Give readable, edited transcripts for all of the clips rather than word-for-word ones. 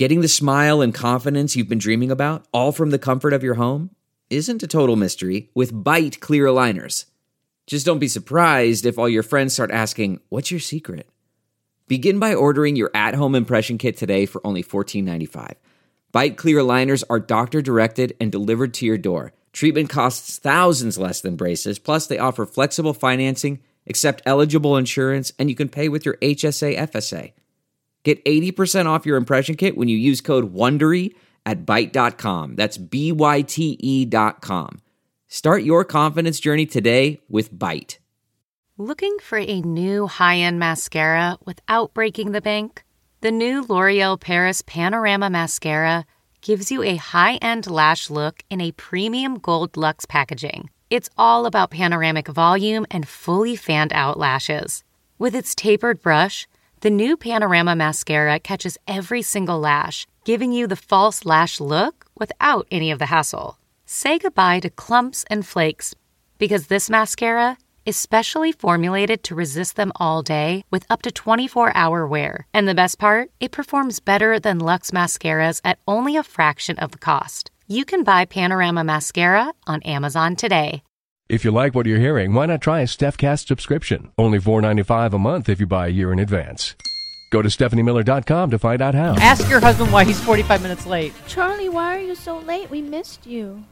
Getting the smile and confidence you've been dreaming about, all from the comfort of your home, isn't a total mystery with Byte clear aligners. Just don't be surprised if all your friends start asking, "What's your secret?" Begin by ordering your at-home impression kit today for only $14.95. Byte clear aligners are doctor-directed and delivered to your door. Treatment costs thousands less than braces, plus they offer flexible financing, accept eligible insurance, and you can pay with your HSA FSA. Get 80% off your impression kit when you use code WONDERY at Byte.com. That's BYTE.com. Start your confidence journey today with Byte. Looking for a new high-end mascara without breaking the bank? The new L'Oreal Paris Panorama Mascara gives you a high-end lash look in a premium gold luxe packaging. It's all about panoramic volume and fully fanned-out lashes. With its tapered brush, the new Panorama Mascara catches every single lash, giving you the false lash look without any of the hassle. Say goodbye to clumps and flakes, because this mascara is specially formulated to resist them all day with up to 24-hour wear. And the best part? It performs better than Luxe mascaras at only a fraction of the cost. You can buy Panorama Mascara on Amazon today. If you like what you're hearing, why not try a StephCast subscription? Only $4.95 a month if you buy a year in advance. Go to StephanieMiller.com to find out how. Ask your husband why he's 45 minutes late. Charlie, why are you so late? We missed you.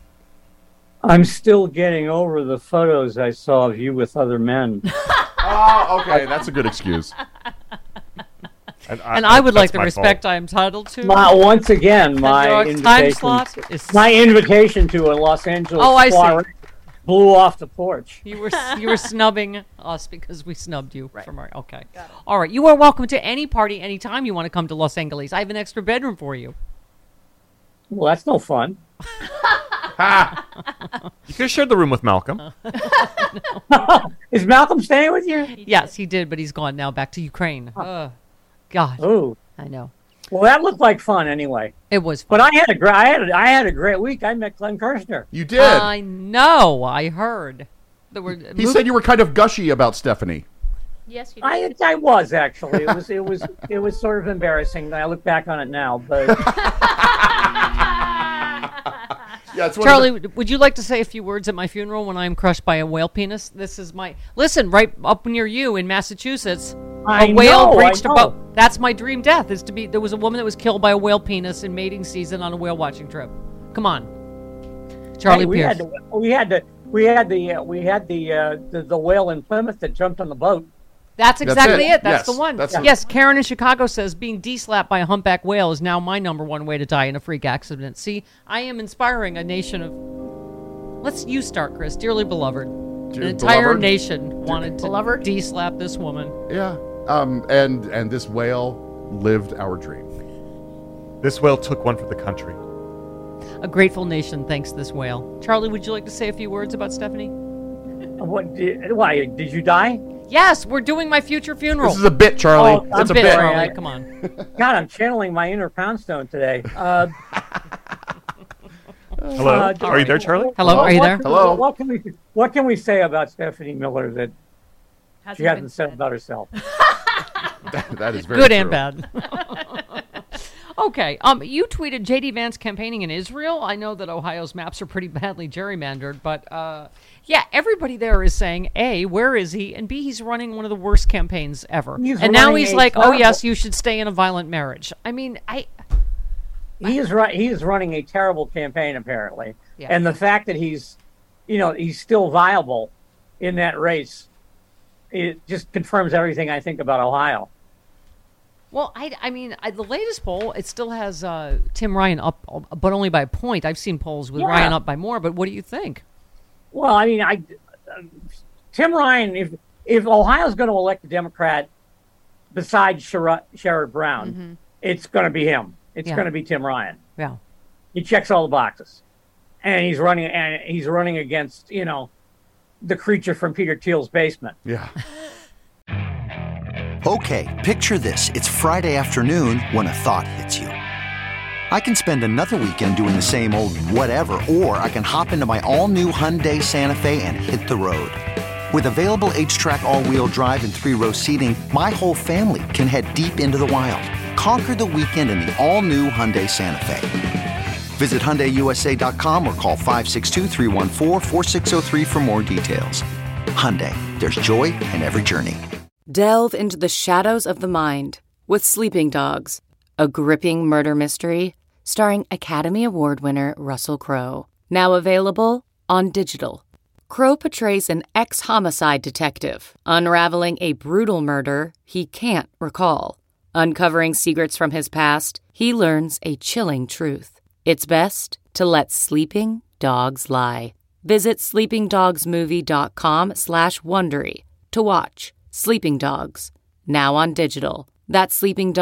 I'm still getting over the photos I saw of you with other men. Oh, okay. That's a good excuse. And I would like the respect I am entitled to. Once again, my invitation to a Los Angeles soiree blew off the porch. You were snubbing us because we snubbed you from our. Okay. All right. You are welcome to any party anytime you want to come to Los Angeles. I have an extra bedroom for you. Well, that's no fun. You could have shared the room with Malcolm. Is Malcolm staying with you? Yes, he did, but he's gone now back to Ukraine. God. Oh, I know. Well, that looked like fun anyway. It was fun. But I had a great week. I met Glenn Kirshner. You did. I know. I heard. He said you were kind of gushy about Stephanie. Yes, you did. I was actually. It was sort of embarrassing. I look back on it now, but. Yeah, Charlie, would you like to say a few words at my funeral when I am crushed by a whale penis? This is my... Listen, right up near you in Massachusetts, a whale breached a boat. That's my dream death, is to be... There was a woman that was killed by a whale penis in mating season on a whale watching trip. Come on. Charlie Pierce. We had the whale in Plymouth that jumped on the boat. That's exactly it. That's yes, the one. That's yes, Karen in Chicago says being de-slapped by a humpback whale is now my number one way to die in a freak accident. See, I am inspiring a nation of... You start, Chris. Dearly beloved. An entire nation wanted to de-slap this woman. Yeah. And this whale lived our dream. This whale took one for the country. A grateful nation thanks this whale. Charlie, would you like to say a few words about Stephanie? Why? Did you die? Yes, we're doing my future funeral. This is a bit, Charlie. It's a bit, Charlie. Come on. God, I'm channeling my inner Poundstone today. Hello? Are you there, Charlie? Hello, are you there? Hello. What can we say about Stephanie Miller that she hasn't said about herself? That is very good true. and bad. Okay. You tweeted J.D. Vance campaigning in Israel. I know that Ohio's maps are pretty badly gerrymandered, but yeah, everybody there is saying, A, where is he? And B, he's running one of the worst campaigns ever. And now he's like, oh, yes, you should stay in a violent marriage. I mean, He is running a terrible campaign, apparently. Yeah. And the fact that he's still viable in that race, it just confirms everything I think about Ohio. Well, I mean, the latest poll, it still has Tim Ryan up, but only by a point. I've seen polls with Ryan up by more, but what do you think? Well, I mean, Tim Ryan, if Ohio's going to elect a Democrat besides Sherrod Brown, it's going to be him. It's going to be Tim Ryan. Yeah. He checks all the boxes. And he's running against, the creature from Peter Thiel's basement. Yeah. Okay, picture this. It's Friday afternoon when a thought hits you. I can spend another weekend doing the same old whatever, or I can hop into my all-new Hyundai Santa Fe and hit the road. With available H-Track all-wheel drive and 3-row seating, my whole family can head deep into the wild. conquer the weekend in the all-new Hyundai Santa Fe. Visit HyundaiUSA.com or call 562-314-4603 for more details. Hyundai, there's joy in every journey. Delve into the shadows of the mind with Sleeping Dogs, a gripping murder mystery starring Academy Award winner Russell Crowe. Now available on digital. Crowe portrays an ex-homicide detective unraveling a brutal murder he can't recall. Uncovering secrets from his past, he learns a chilling truth. It's best to let sleeping dogs lie. Visit sleepingdogsmovie.com/Wondery to watch Sleeping Dogs, now on digital. That's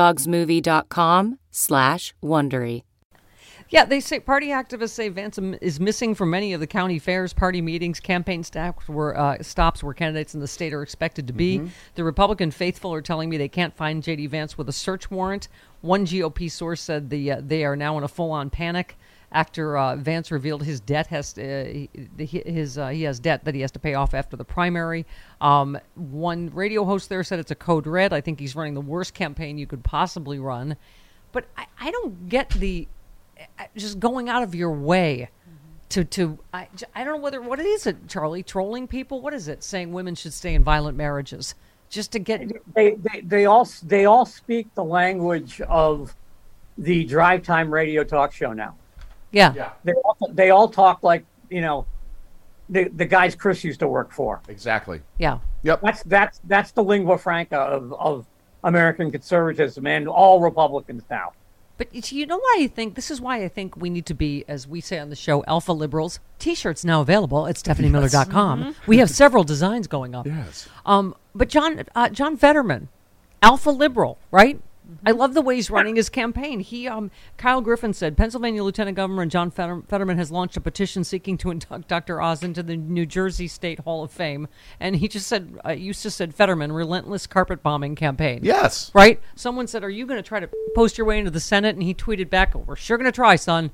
sleepingdogsmovie.com/Wondery. Yeah, they say party activists say Vance is missing from many of the county fairs, party meetings, campaign stops where candidates in the state are expected to be. The Republican faithful are telling me they can't find J.D. Vance with a search warrant. One GOP source said they are now in a full-on panic after Vance revealed his debt he has debt that he has to pay off after the primary. One radio host there said it's a code red. I think he's running the worst campaign you could possibly run. But I don't get the just going out of your way I don't know what it is, Charlie, trolling people. What is it? Saying women should stay in violent marriages just to get they all speak the language of the drive time radio talk show now. Yeah. They all talk like, the guys Chris used to work for. Exactly. Yeah. Yep. That's the lingua franca of American conservatism and all Republicans now. But you know why I think this is why I think we need to be, as we say on the show, alpha liberals. T-shirts now available at StephanieMiller.com. Yes. We have several designs going up. Yes. But John Fetterman, alpha liberal, right? I love the way he's running his campaign. Kyle Griffin said Pennsylvania Lieutenant Governor John Fetterman has launched a petition seeking to induct Dr. Oz into the New Jersey State Hall of Fame. And he just said, Fetterman, relentless carpet bombing campaign. Yes. Right? Someone said, are you going to try to post your way into the Senate? And he tweeted back, we're sure going to try, son.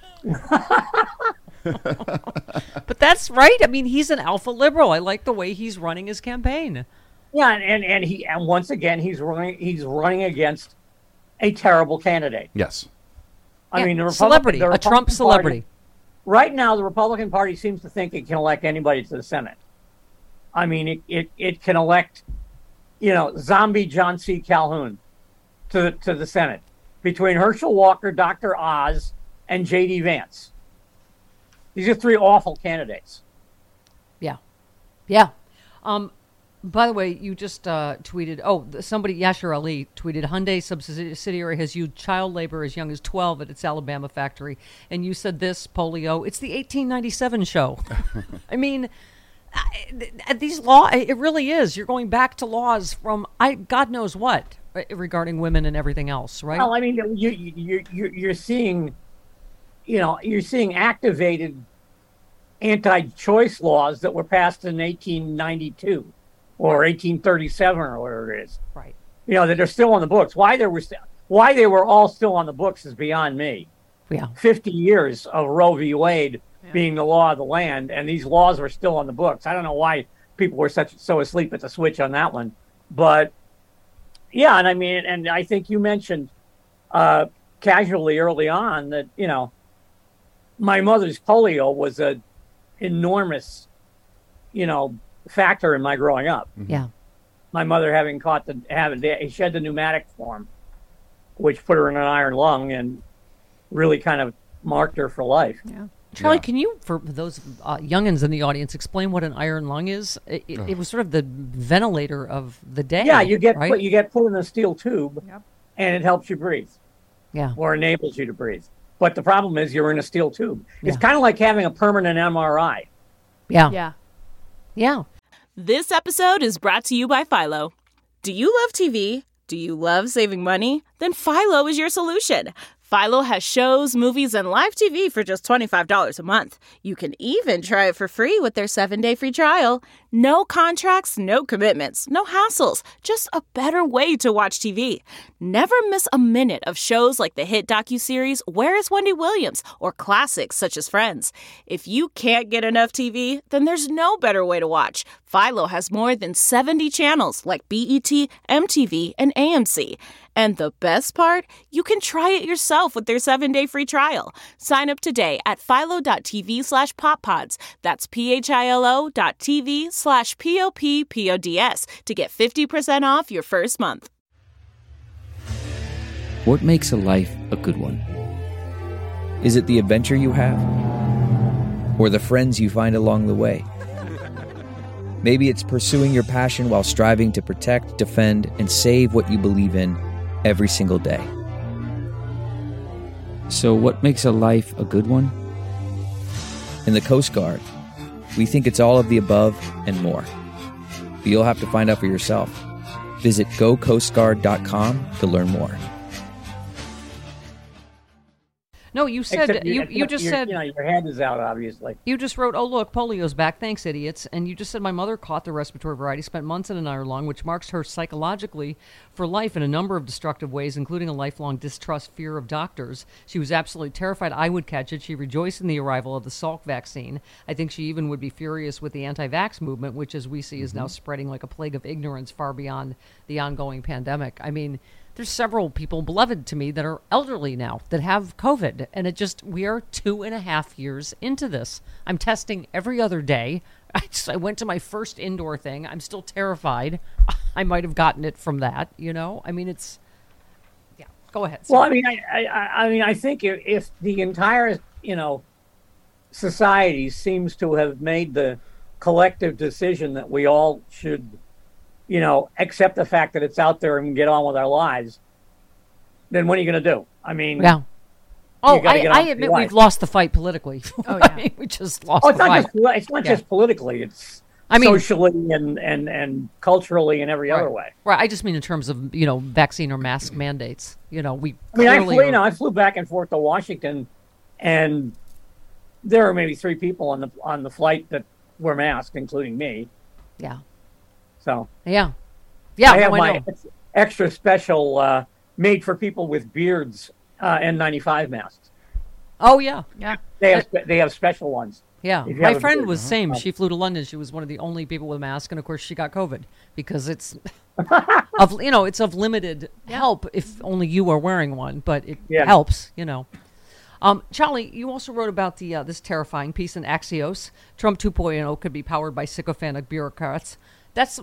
But that's right. I mean, he's an alpha liberal. I like the way he's running his campaign. Yeah, and once again he's running against a terrible candidate. Yes. I mean, a Trump celebrity. Right now, the Republican Party seems to think it can elect anybody to the Senate. I mean, it can elect, zombie John C. Calhoun to the Senate between Herschel Walker, Dr. Oz, and J.D. Vance. These are three awful candidates. Yeah. By the way, you just tweeted, Yashar Ali tweeted, Hyundai subsidiary has used child labor as young as 12 at its Alabama factory. And you said this, Polio, it's the 1897 show. I mean, these laws, it really is. You're going back to laws from God knows what regarding women and everything else, right? Well, I mean, you're seeing, you're seeing activated anti-choice laws that were passed in 1892. Or 1837 or whatever it is. Right. That are still on the books. Why they were all still on the books is beyond me. Yeah. 50 years of Roe v. Wade being the law of the land, and these laws are still on the books. I don't know why people were so asleep at the switch on that one. But, yeah, and I mean, and I think you mentioned casually early on that, my mother's polio was an enormous, factor in my growing up. Yeah. My mother having she had the pneumatic form, which put her in an iron lung and really kind of marked her for life. Yeah. Charlie, can you, for those youngins in the audience, explain what an iron lung is? It was sort of the ventilator of the day. Yeah, you get right? put in a steel tube, and it helps you breathe. Yeah. Or enables you to breathe. But the problem is you're in a steel tube. It's kind of like having a permanent MRI. Yeah. This episode is brought to you by Philo. Do you love TV? Do you love saving money? Then Philo is your solution. Philo has shows, movies, and live TV for just $25 a month. You can even try it for free with their 7-day free trial. No contracts, no commitments, no hassles. Just a better way to watch TV. Never miss a minute of shows like the hit docuseries Where is Wendy Williams? Or classics such as Friends. If you can't get enough TV, then there's no better way to watch. Philo has more than 70 channels like BET, MTV, and AMC. And the best part? You can try it yourself with their 7-day free trial. Sign up today at philo.tv/poppods. That's philo.tv/POPPODS to get 50% off your first month. What makes a life a good one? Is it the adventure you have? Or the friends you find along the way? Maybe it's pursuing your passion while striving to protect, defend, and save what you believe in every single day. So what makes a life a good one? In the Coast Guard, we think it's all of the above and more. But you'll have to find out for yourself. Visit gocoastguard.com to learn more. No, you said you just said your hand is out. Obviously, you just wrote, "Oh look, polio's back. Thanks, idiots." And you just said my mother caught the respiratory variety, spent months in an hour long, which marks her psychologically for life in a number of destructive ways, including a lifelong distrust, fear of doctors. She was absolutely terrified I would catch it. She rejoiced in the arrival of the Salk vaccine. I think she even would be furious with the anti-vax movement, which, as we see, is now spreading like a plague of ignorance far beyond the ongoing pandemic. I mean, there's several people beloved to me that are elderly now that have COVID. And we are 2.5 years into this. I'm testing every other day. I went to my first indoor thing. I'm still terrified. I might have gotten it from that, I mean, go ahead. Sorry. Well, I think if the entire, society seems to have made the collective decision that we all should accept the fact that it's out there and get on with our lives, then what are you going to do? I mean, yeah. Oh, I admit we've lost the fight politically. Oh, yeah. We just lost the fight. It's not just politically. It's socially and culturally and every other way. Right. I just mean in terms of, vaccine or mask mandates. I flew back and forth to Washington, and there were maybe 3 people on the flight that were masked, including me. Yeah. So yeah, I have my extra special made for people with beards N95 masks. Oh yeah. They have special ones. Yeah, my friend was same. She flew to London. She was one of the only people with a mask, and of course she got COVID because it's it's of limited help if only you are wearing one, but it helps. Charlie, you also wrote about the this terrifying piece in Axios. Trump 2.0 could be powered by sycophantic bureaucrats. That's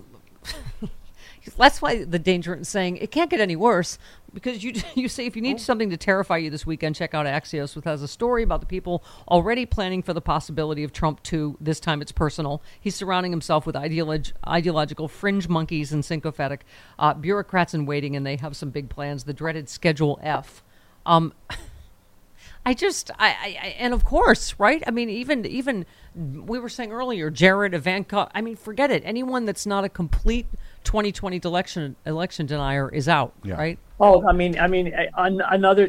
why the danger in saying it can't get any worse, because you say if you need something to terrify you this weekend, check out Axios, which has a story about the people already planning for the possibility of Trump 2. This time it's personal. He's surrounding himself with ideological fringe monkeys and sycophantic bureaucrats in waiting, and they have some big plans, the dreaded Schedule F. And of course, right? I mean, even we were saying earlier, Jared, Ivanka. I mean, forget it. Anyone that's not a complete 2020 election denier is out, right? Oh, I mean, another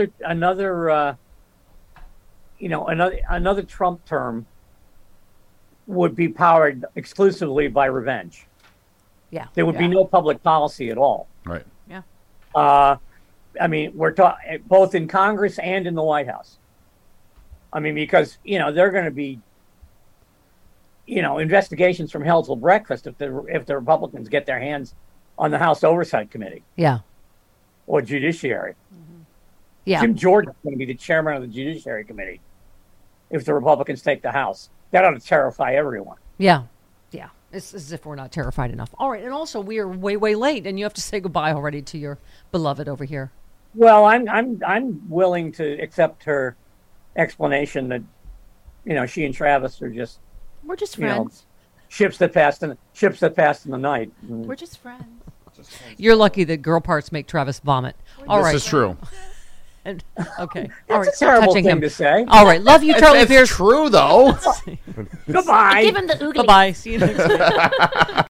Trump term would be powered exclusively by revenge. Yeah, there would be no public policy at all. Right. Yeah. I mean, we're talking both in Congress and in the White House. I mean, because, they're going to be, investigations from hell till breakfast if the Republicans get their hands on the House Oversight Committee. Yeah. Or Judiciary. Mm-hmm. Yeah. Jim Jordan is going to be the chairman of the Judiciary Committee if the Republicans take the House. That ought to terrify everyone. Yeah. Yeah. It's as if we're not terrified enough. All right. And also, we are way, way late, and you have to say goodbye already to your beloved over here. Well, I'm willing to accept her explanation that, she and Travis are just we're just friends. Ships that passed in the night. We're just friends. You're lucky that girl parts make Travis vomit. All right. This is true. And, okay. That's all right. a terrible thing to say. All right. Love you, Charlie Pierce. It's true, though. Goodbye. Give him the oogly. Bye-bye. See you next week.